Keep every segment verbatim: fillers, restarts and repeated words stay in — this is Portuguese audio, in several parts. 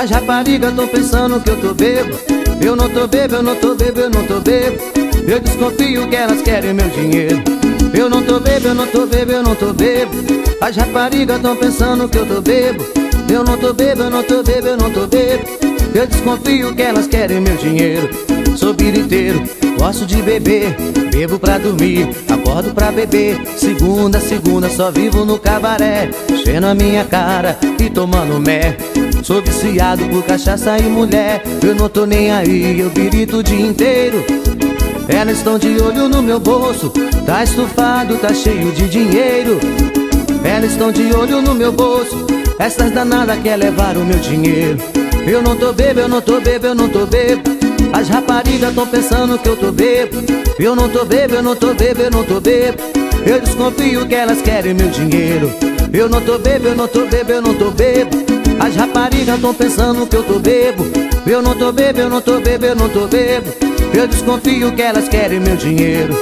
As raparigas tão pensando que eu tô bebo. Eu não tô bebo, eu não tô bebo, eu não tô bebo. Eu desconfio que elas querem meu dinheiro. Eu não tô bebo, eu não tô bebo, eu não tô bebo. As raparigas tão pensando que eu tô bebo. Eu não tô bebo, eu não tô bebo, eu não tô bebo. Eu desconfio que elas querem meu dinheiro. Sou biriteiro, gosto de beber. Bebo pra dormir, acordo pra beber. Segunda, segunda, só vivo no cabaré, enchendo a minha cara e tomando mé. Sou viciado por cachaça e mulher. Eu não tô nem aí, eu birito o dia inteiro. Elas estão de olho no meu bolso. Tá estufado, tá cheio de dinheiro. Elas estão de olho no meu bolso. Essas danadas quer levar o meu dinheiro. Eu não tô bebo, eu não tô bebo, eu não tô bebo. As raparigas tão pensando que eu tô bebo. Eu não tô bebo, eu não tô bebo, eu não tô bebo. Eu desconfio que elas querem meu dinheiro. Eu não tô bebo, eu não tô bebo, eu não tô bebo. As raparigas tão pensando que eu tô bebo. Eu não tô bebo, eu não tô bebo, eu não tô bebo. Eu desconfio que elas querem meu dinheiro.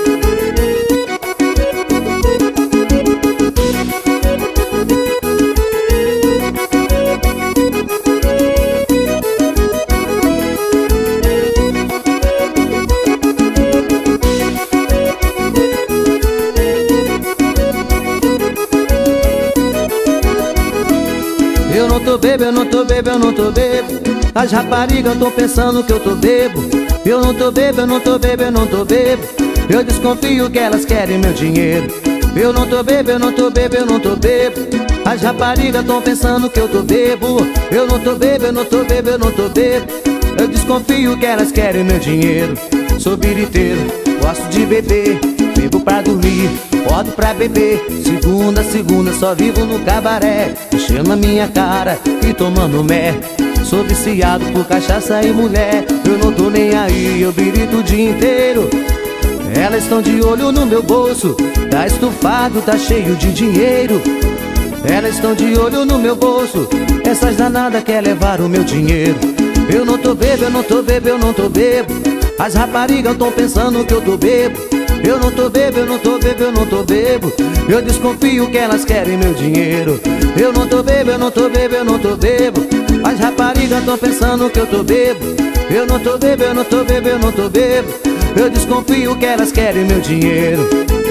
Eu não tô bebo, eu não tô bebo, eu não tô bebo. As raparigas tão pensando que eu tô bebo. Eu não tô bebo, eu não tô bebo, eu não tô bebo. Eu desconfio que elas querem meu dinheiro. Eu não tô bebo, eu não tô bebo, eu não tô bebo. As raparigas tão pensando que eu tô bebo. Eu não tô bebo, eu não tô bebo, eu não tô bebo. Eu desconfio que elas querem meu dinheiro. Sou biriteiro, gosto de beber. Bebo pra dormir, acordo pra beber. Segunda, segunda, só vivo no cabaré, enchendo a minha cara e tomando mé. Sou viciado por cachaça e mulher. Eu não tô nem aí, eu birito o dia inteiro. Elas estão de olho no meu bolso. Tá estufado, tá cheio de dinheiro. Elas estão de olho no meu bolso. Essas danadas quer levar o meu dinheiro. Eu não tô bebo, eu não tô bebo, eu não tô bebo. As raparigas tão pensando que eu tô bebo. Eu não tô bebo, eu não tô bebo, eu não tô bebo. Eu desconfio que elas querem meu dinheiro. Eu não tô bebo, eu não tô bebo, eu não tô bebo. As raparigas tão pensando que eu tô bebo. Eu não tô bebo, eu não tô bebo, eu não tô bebo. Eu desconfio que elas querem meu dinheiro.